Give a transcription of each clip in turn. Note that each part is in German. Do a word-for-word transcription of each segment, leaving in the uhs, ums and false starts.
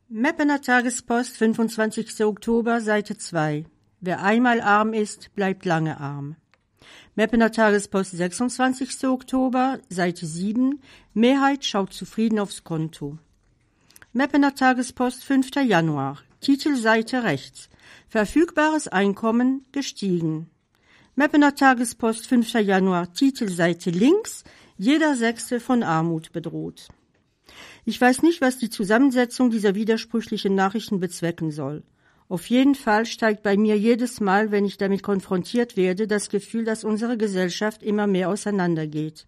Meppener Tagespost, fünfundzwanzigster Oktober, Seite zwei. Wer einmal arm ist, bleibt lange arm. Meppener Tagespost, sechsundzwanzigster Oktober, Seite sieben. Mehrheit schaut zufrieden aufs Konto. Meppener Tagespost, fünfter Januar. Titelseite rechts. Verfügbares Einkommen gestiegen. Meppener Tagespost, fünfter Januar. Titelseite links. Jeder Sechste von Armut bedroht. Ich weiß nicht, was die Zusammensetzung dieser widersprüchlichen Nachrichten bezwecken soll. Auf jeden Fall steigt bei mir jedes Mal, wenn ich damit konfrontiert werde, das Gefühl, dass unsere Gesellschaft immer mehr auseinandergeht.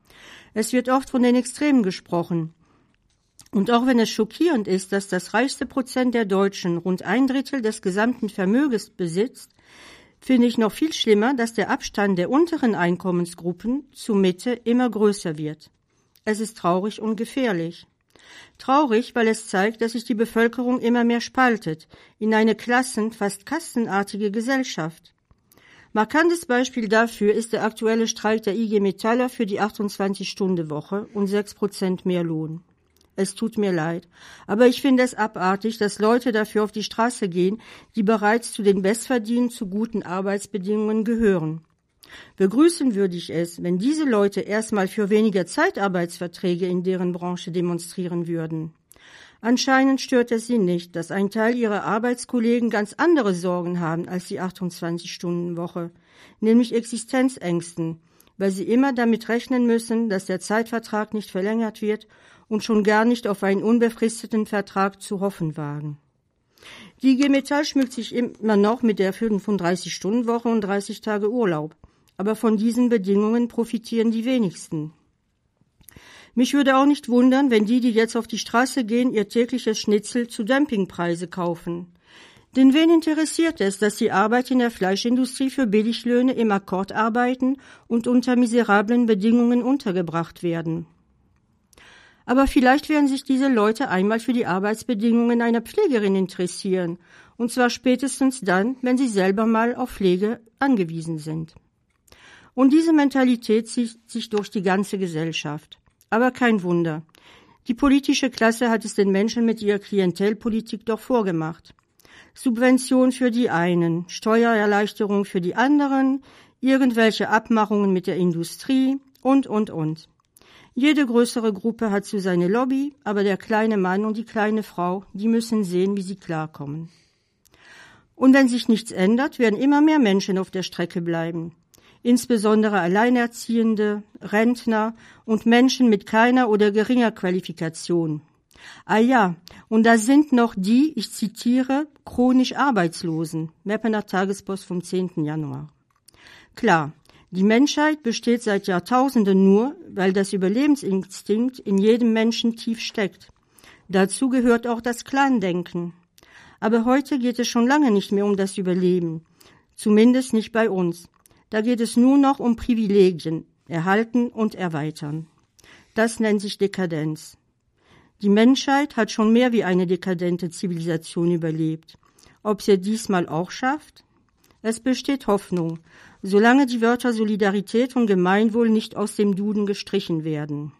Es wird oft von den Extremen gesprochen. Und auch wenn es schockierend ist, dass das reichste Prozent der Deutschen rund ein Drittel des gesamten Vermögens besitzt, finde ich noch viel schlimmer, dass der Abstand der unteren Einkommensgruppen zur Mitte immer größer wird. Es ist traurig und gefährlich. Traurig, weil es zeigt, dass sich die Bevölkerung immer mehr spaltet in eine klassen-, fast kastenartige Gesellschaft. Markantes Beispiel dafür ist der aktuelle Streik der I G Metaller für die achtundzwanzig-Stunden-Woche und sechs Prozent mehr Lohn. Es tut mir leid, aber ich finde es abartig, dass Leute dafür auf die Straße gehen, die bereits zu den Bestverdienern zu guten Arbeitsbedingungen gehören. Begrüßen würde ich es, wenn diese Leute erstmal für weniger Zeitarbeitsverträge in deren Branche demonstrieren würden. Anscheinend stört es sie nicht, dass ein Teil ihrer Arbeitskollegen ganz andere Sorgen haben als die achtundzwanzig-Stunden-Woche, nämlich Existenzängsten, weil sie immer damit rechnen müssen, dass der Zeitvertrag nicht verlängert wird und schon gar nicht auf einen unbefristeten Vertrag zu hoffen wagen. Die I G Metall schmückt sich immer noch mit der fünfunddreißig-Stunden-Woche und dreißig Tage Urlaub. Aber von diesen Bedingungen profitieren die wenigsten. Mich würde auch nicht wundern, wenn die, die jetzt auf die Straße gehen, ihr tägliches Schnitzel zu Dumpingpreise kaufen. Denn wen interessiert es, dass die Arbeiter in der Fleischindustrie für Billiglöhne im Akkord arbeiten und unter miserablen Bedingungen untergebracht werden? Aber vielleicht werden sich diese Leute einmal für die Arbeitsbedingungen einer Pflegerin interessieren, und zwar spätestens dann, wenn sie selber mal auf Pflege angewiesen sind. Und diese Mentalität zieht sich durch die ganze Gesellschaft. Aber kein Wunder. Die politische Klasse hat es den Menschen mit ihrer Klientelpolitik doch vorgemacht. Subvention für die einen, Steuererleichterung für die anderen, irgendwelche Abmachungen mit der Industrie und, und, und. Jede größere Gruppe hat so seine Lobby, aber der kleine Mann und die kleine Frau, die müssen sehen, wie sie klarkommen. Und wenn sich nichts ändert, werden immer mehr Menschen auf der Strecke bleiben. Insbesondere Alleinerziehende, Rentner und Menschen mit keiner oder geringer Qualifikation. Ah ja, und da sind noch die, ich zitiere, chronisch Arbeitslosen, Meppener Tagespost vom zehnten Januar. Klar, die Menschheit besteht seit Jahrtausenden nur, weil das Überlebensinstinkt in jedem Menschen tief steckt. Dazu gehört auch das Clandenken. Aber heute geht es schon lange nicht mehr um das Überleben, zumindest nicht bei uns. Da geht es nur noch um Privilegien, erhalten und erweitern. Das nennt sich Dekadenz. Die Menschheit hat schon mehr wie eine dekadente Zivilisation überlebt. Ob sie diesmal auch schafft? Es besteht Hoffnung, solange die Wörter Solidarität und Gemeinwohl nicht aus dem Duden gestrichen werden.